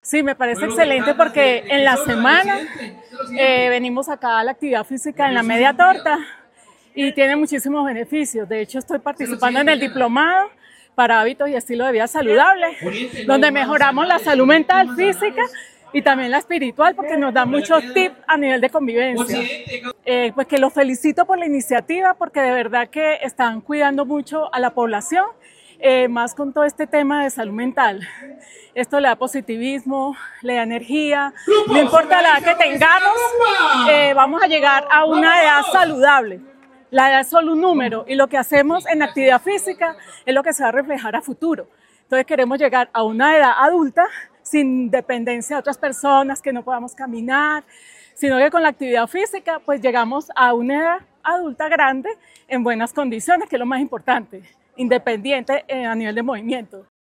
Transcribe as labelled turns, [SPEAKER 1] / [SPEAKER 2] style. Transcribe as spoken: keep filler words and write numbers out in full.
[SPEAKER 1] Sí, me parece excelente porque en la semana eh, venimos acá a la actividad física en la media torta y tiene muchísimos beneficios. De hecho, estoy participando en el diplomado para hábitos y estilo de vida saludable, donde mejoramos la salud mental, física y también la espiritual, porque nos da muchos tips a nivel de convivencia. Eh, pues que los felicito por la iniciativa, porque de verdad que están cuidando mucho a la población, eh, más con todo este tema de salud mental. Esto le da positivismo, le da energía, no importa la edad que tengamos, eh, vamos a llegar a una edad saludable. La edad es solo un número y lo que hacemos en actividad física es lo que se va a reflejar a futuro. Entonces queremos llegar a una edad adulta sin dependencia de otras personas, que no podamos caminar, sino que con la actividad física pues llegamos a una edad adulta grande en buenas condiciones, que es lo más importante, independiente eh, a nivel de movimiento.